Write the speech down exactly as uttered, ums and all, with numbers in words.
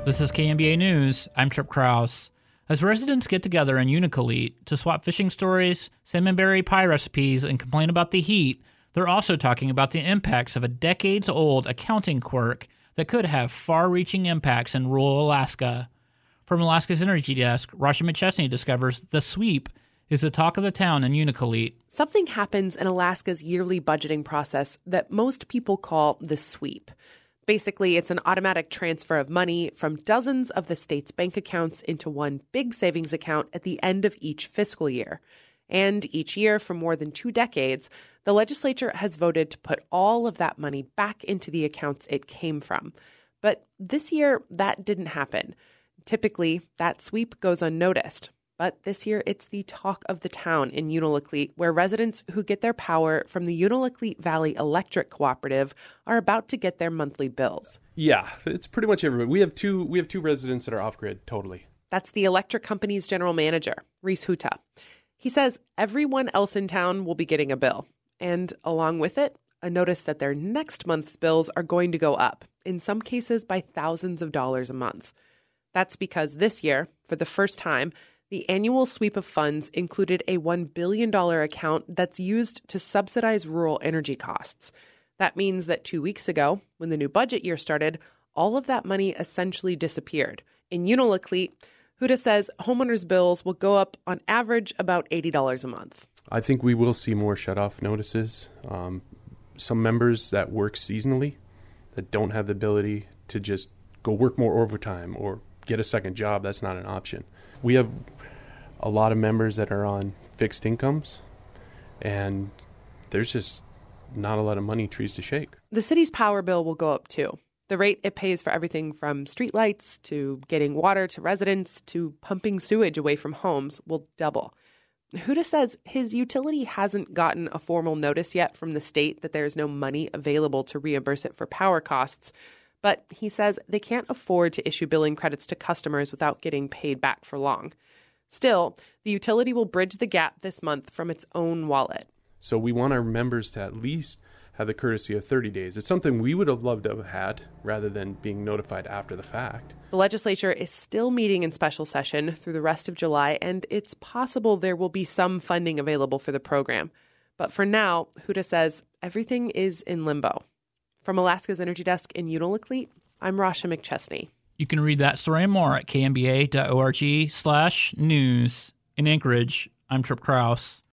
This is K M B A News. I'm Trip Krause. As residents get together in Unalakleet to swap fishing stories, salmonberry pie recipes, and complain about the heat, they're also talking about the impacts of a decades-old accounting quirk that could have far-reaching impacts in rural Alaska. From Alaska's Energy Desk, Rasha McChesney discovers the sweep is the talk of the town in Unalakleet. Something happens in Alaska's yearly budgeting process that most people call the sweep. Basically, it's an automatic transfer of money from dozens of the state's bank accounts into one big savings account at the end of each fiscal year. And each year for more than two decades, the legislature has voted to put all of that money back into the accounts it came from. But this year, that didn't happen. Typically, that sweep goes unnoticed. But this year, it's the talk of the town in Unalakleet, where residents who get their power from the Unalakleet Valley Electric Cooperative are about to get their monthly bills. Yeah, it's pretty much everybody. We have two we have two residents that are off-grid, totally. That's the electric company's general manager, Reese Huta. He says everyone else in town will be getting a bill. And along with it, a notice that their next month's bills are going to go up, in some cases by thousands of dollars a month. That's because this year, for the first time, the annual sweep of funds included a one billion dollars account that's used to subsidize rural energy costs. That means that two weeks ago, when the new budget year started, all of that money essentially disappeared. In Unalakleet, Huta says homeowners' bills will go up on average about eighty dollars a month. I think we will see more shut-off notices. Um, some members that work seasonally that don't have the ability to just go work more overtime or get a second job, that's not an option. We have a lot of members that are on fixed incomes, and there's just not a lot of money trees to shake. The city's power bill will go up too. The rate it pays for everything from streetlights to getting water to residents to pumping sewage away from homes will double. Huta says his utility hasn't gotten a formal notice yet from the state that there is no money available to reimburse it for power costs, but he says they can't afford to issue billing credits to customers without getting paid back for long. Still, the utility will bridge the gap this month from its own wallet. So we want our members to at least have the courtesy of thirty days. It's something we would have loved to have had rather than being notified after the fact. The legislature is still meeting in special session through the rest of July, and it's possible there will be some funding available for the program. But for now, Huta says everything is in limbo. From Alaska's Energy Desk in Unalakleet, I'm Rasha McChesney. You can read that story and more at kmba.org slash news. In Anchorage, I'm Trip Krause.